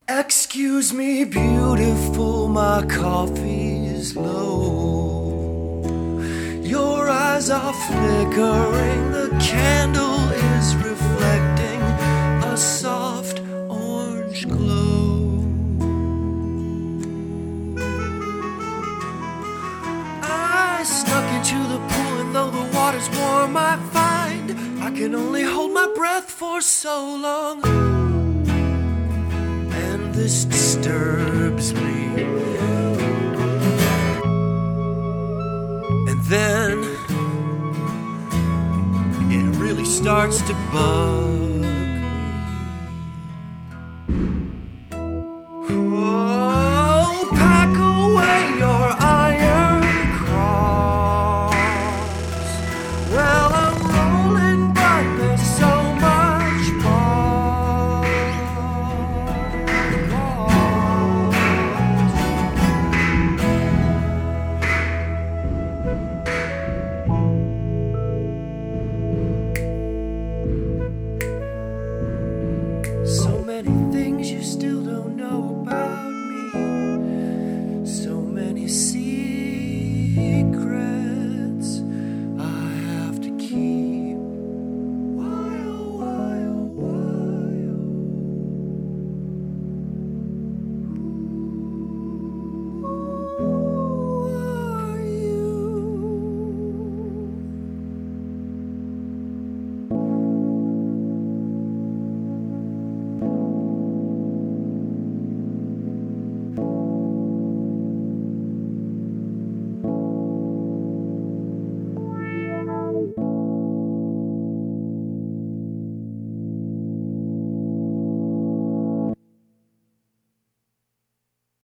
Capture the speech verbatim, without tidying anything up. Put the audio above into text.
Excuse me, beautiful, my coffee's low. Your eyes are flickering, the candle is reflecting a soft orange glow. I snuck into the pool, and though the water's warm, I find I can only hold my breath for so long. This disturbs me. And then it really starts to bug.